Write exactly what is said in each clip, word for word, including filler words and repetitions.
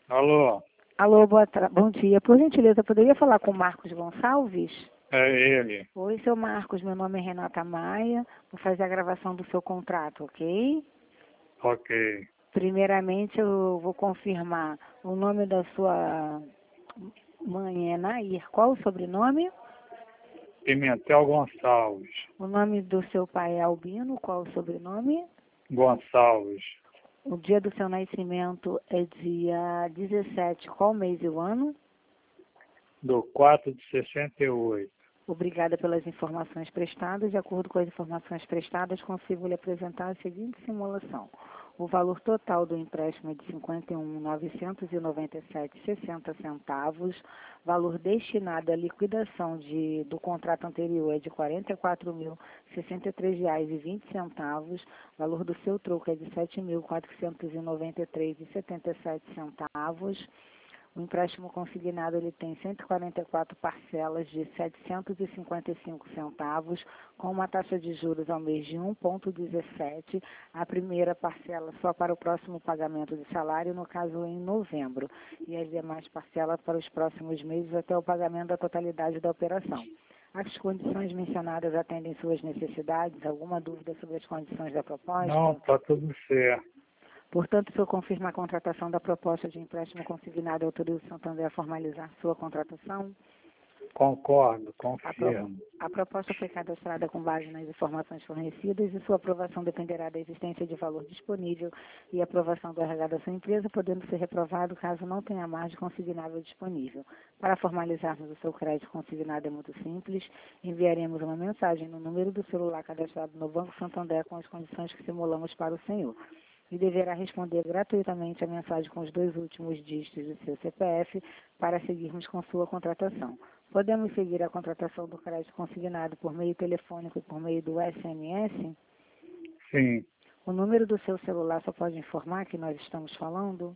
Alô, Alô, boa tra... bom dia. Por gentileza, poderia falar com o Marcos Gonçalves? é ele. Oi, seu Marcos, meu nome é Renata Maia. Vou fazer a gravação do seu contrato, ok? Ok. Primeiramente, eu vou confirmar o nome da sua mãe é Nair. Qual o sobrenome? Pimentel Gonçalves. O nome do seu pai é Albino. Qual o sobrenome? Gonçalves. O dia do seu nascimento é dia dezessete. Qual mês e o ano? Do quatro de sessenta e oito. Obrigada pelas informações prestadas. De acordo com as informações prestadas, consigo lhe apresentar a seguinte simulação. O valor total do empréstimo é de cinquenta e um mil novecentos e noventa e sete reais e sessenta centavos. Valor destinado à liquidação de, do contrato anterior é de quarenta e quatro mil sessenta e três reais e vinte centavos. Valor do seu troco é de sete mil quatrocentos e noventa e três reais e setenta e sete centavos. O empréstimo consignado ele tem cento e quarenta e quatro parcelas de setecentos e cinquenta e cinco centavos, com uma taxa de juros ao mês de um vírgula dezessete. A primeira parcela só para o próximo pagamento de salário, no caso em novembro, e as demais parcelas para os próximos meses até o pagamento da totalidade da operação. As condições mencionadas atendem suas necessidades? Alguma dúvida sobre as condições da proposta? Não, tá tudo certo. Portanto, se eu confirmar a contratação da proposta de empréstimo consignado, autorizo o Santander a formalizar sua contratação? Concordo, A, pro... confirmo. a proposta foi cadastrada com base nas informações fornecidas e sua aprovação dependerá da existência de valor disponível e aprovação do R H da sua empresa, podendo ser reprovado caso não tenha margem consignável disponível. Para formalizarmos o seu crédito consignado é muito simples. Enviaremos uma mensagem no número do celular cadastrado no Banco Santander com as condições que simulamos para o senhor. E deverá responder gratuitamente a mensagem com os dois últimos dígitos do seu C P F para seguirmos com sua contratação. Podemos seguir a contratação do crédito consignado por meio telefônico e por meio do S M S? Sim, O número do seu celular só pode informar que nós estamos falando?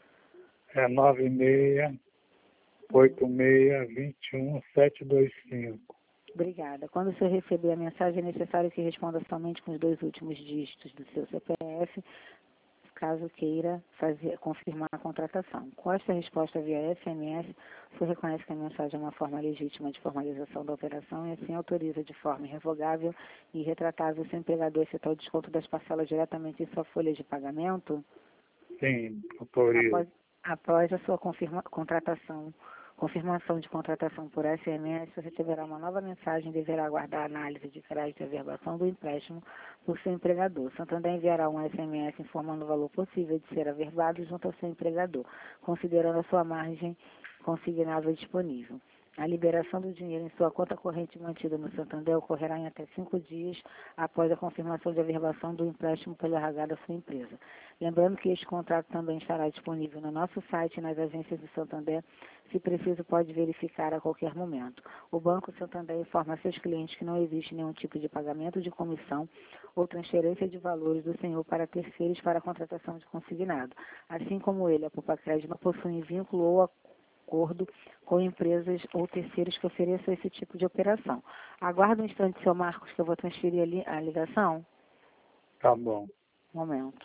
é nove seis oito seis dois um sete dois cinco. Obrigada. Quando você receber a mensagem, é necessário que responda somente com os dois últimos dígitos do seu C P F, caso queira fazer, confirmar a contratação. Com esta resposta via S M S, você reconhece que a mensagem é uma forma legítima de formalização da operação e assim autoriza de forma irrevogável e irretratável o seu empregador a efetuar o desconto das parcelas diretamente em sua folha de pagamento? Sim, autorizo. Após, após a sua confirma, contratação, confirmação de contratação por S M S, você receberá uma nova mensagem e deverá aguardar a análise de crédito e averbação do empréstimo por seu empregador. Santander enviará um S M S informando o valor possível de ser averbado junto ao seu empregador, considerando a sua margem consignável disponível. A liberação do dinheiro em sua conta corrente mantida no Santander ocorrerá em até cinco dias após a confirmação de averbação do empréstimo pelo R H da sua empresa. Lembrando que este contrato também estará disponível no nosso site e nas agências do Santander. Se preciso, pode verificar a qualquer momento. O Banco Santander informa a seus clientes que não existe nenhum tipo de pagamento de comissão ou transferência de valores do senhor para terceiros para a contratação de consignado. Assim como ele, a Poupa Crédito não possui vínculo ou acordo com empresas ou terceiros que ofereçam esse tipo de operação. Aguarde um instante, seu Marcos, que eu vou transferir a, li a ligação. Tá bom. Um momento.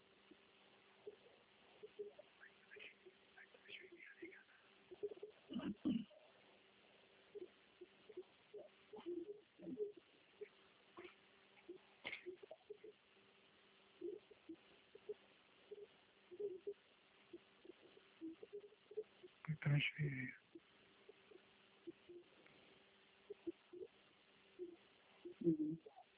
Vou transferir. Uhum.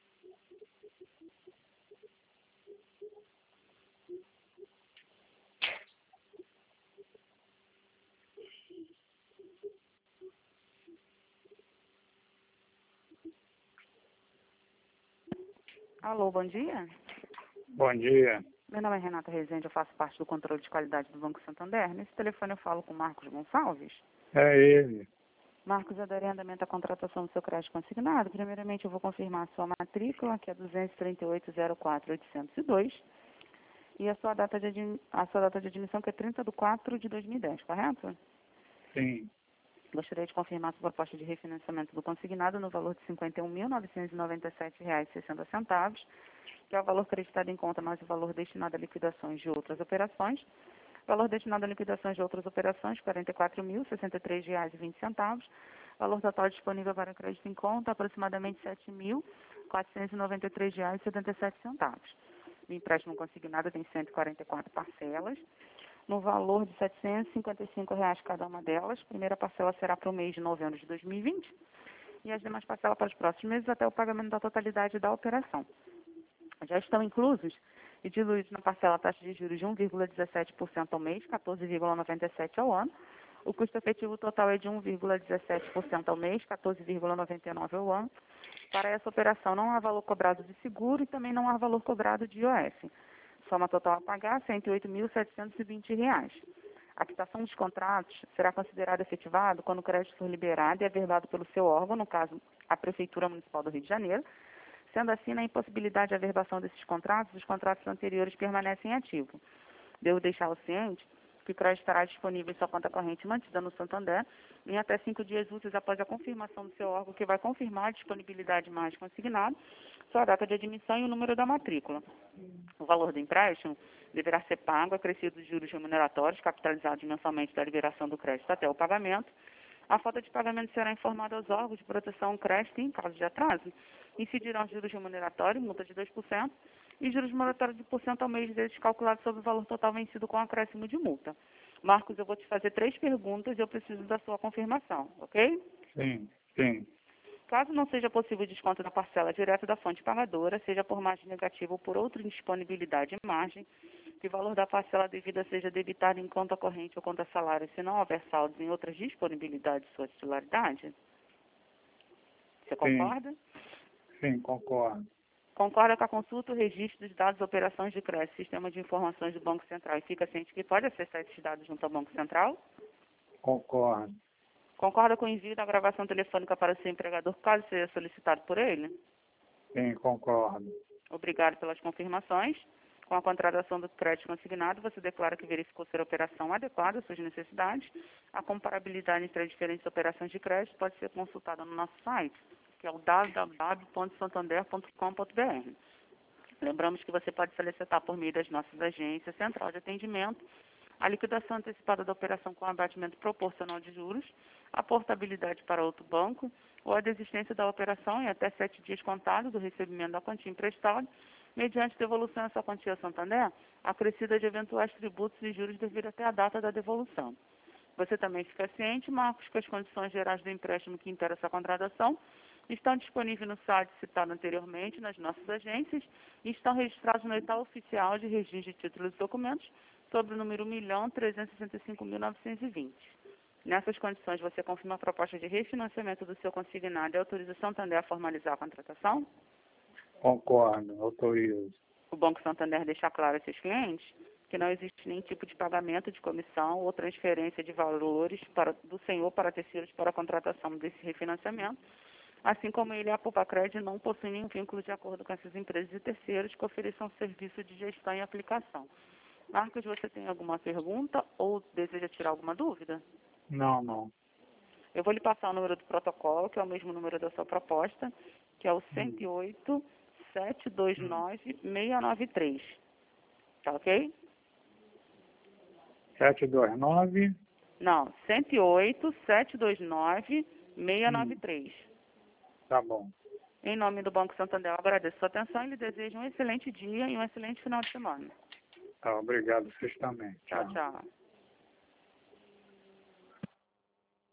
Alô, bom dia. Bom dia. Meu nome é Renata Rezende, eu faço parte do controle de qualidade do Banco Santander. Nesse telefone eu falo com Marcos Gonçalves. É ele. Marcos, eu darei andamento à contratação do seu crédito consignado. Primeiramente, eu vou confirmar a sua matrícula, que é duzentos e trinta e oito zero quatro oitocentos e dois, e a sua data de, admi- a sua data de admissão, que é trinta de quatro de dois mil e dez, correto? Sim, Gostaria de confirmar a sua proposta de refinanciamento do consignado no valor de cinquenta e um mil novecentos e noventa e sete reais e sessenta centavos, que é o valor creditado em conta mais o valor destinado a liquidações de outras operações, Valor destinado a liquidações de outras operações, quarenta e quatro mil, sessenta e três reais e vinte centavos. Valor total disponível para crédito em conta, aproximadamente sete mil, quatrocentos e noventa e três reais e setenta e sete centavos. O empréstimo consignado tem cento e quarenta e quatro parcelas, no valor de setecentos e cinquenta e cinco reais cada uma delas. A primeira parcela será para o mês de novembro de dois mil e vinte e as demais parcelas para os próximos meses até o pagamento da totalidade da operação. Já estão inclusos e diluídos na parcela a taxa de juros de um vírgula dezessete por cento ao mês, quatorze vírgula noventa e sete por cento ao ano. O custo efetivo total é de um vírgula dezessete por cento ao mês, quatorze vírgula noventa e nove por cento ao ano. Para essa operação não há valor cobrado de seguro e também não há valor cobrado de I O F. Soma total a pagar, cento e oito mil, setecentos e vinte reais. A quitação dos contratos será considerada efetivado quando o crédito for liberado e averbado pelo seu órgão, no caso, a Prefeitura Municipal do Rio de Janeiro. Sendo assim, na impossibilidade de averbação desses contratos, os contratos anteriores permanecem ativos. Devo deixá-lo ciente que o crédito estará disponível em sua conta corrente mantida no Santander em até cinco dias úteis após a confirmação do seu órgão, que vai confirmar a disponibilidade mais consignada, sua data de admissão e o número da matrícula. O valor do empréstimo deverá ser pago, acrescido dos juros remuneratórios, capitalizados mensalmente da liberação do crédito até o pagamento. A falta de pagamento será informada aos órgãos de proteção ao crédito e, em caso de atraso, incidirão juros remuneratórios, multa de dois por cento, e juros moratórios de um por cento ao mês deles calculados sobre o valor total vencido com acréscimo de multa. Marcos, eu vou te fazer três perguntas e eu preciso da sua confirmação, ok? Sim, sim. Caso não seja possível o desconto da parcela direta da fonte pagadora, seja por margem negativa ou por outra indisponibilidade em margem, que o valor da parcela devida seja debitado em conta corrente ou conta salário, se não houver saldos em outras disponibilidades de sua titularidade? Você concorda? Sim, concordo. Concorda com a consulta, o registro dos dados, operações de crédito, sistema de informações do Banco Central e fica ciente que pode acessar esses dados junto ao Banco Central? Concordo. Concorda com o envio da gravação telefônica para o seu empregador, caso seja solicitado por ele? Sim, concordo. Obrigado pelas confirmações. Com a contratação do crédito consignado, você declara que verificou ser a operação adequada às suas necessidades. A comparabilidade entre as diferentes operações de crédito pode ser consultada no nosso site, que é o w w w ponto santander ponto com ponto b r. Lembramos que você pode solicitar por meio das nossas agências, central de atendimento, a liquidação antecipada da operação com abatimento proporcional de juros, a portabilidade para outro banco ou a desistência da operação em até sete dias contados do recebimento da quantia emprestada, mediante devolução dessa quantia ao Santander, acrescida de eventuais tributos e juros devido até a data da devolução. Você também fica ciente, Marcos, que as condições gerais do empréstimo que interam essa contratação estão disponíveis no site citado anteriormente, nas nossas agências, e estão registrados no edital oficial de registro de títulos e documentos sobre o número um milhão trezentos e sessenta e cinco mil novecentos e vinte. Nessas condições, você confirma a proposta de refinanciamento do seu consignado e autoriza o Santander a formalizar a contratação? Concordo, autorizo. O Banco Santander deixa claro a seus clientes que não existe nenhum tipo de pagamento de comissão ou transferência de valores para, do senhor para terceiros para a contratação desse refinanciamento, assim como ele e a Pupacred não possuem nenhum vínculo de acordo com essas empresas e terceiros que ofereçam serviço de gestão e aplicação. Marcos, você tem alguma pergunta ou deseja tirar alguma dúvida? Não, não. Eu vou lhe passar o número do protocolo, que é o mesmo número da sua proposta, que é o cento e oito, sete dois nove, seis nove três. Tá ok? sete dois nove? Não, cento e oito, sete dois nove, seis nove três. Tá bom. Em nome do Banco Santander, eu agradeço a sua atenção e lhe desejo um excelente dia e um excelente final de semana. Tá, obrigado, vocês também. Tchau, tchau.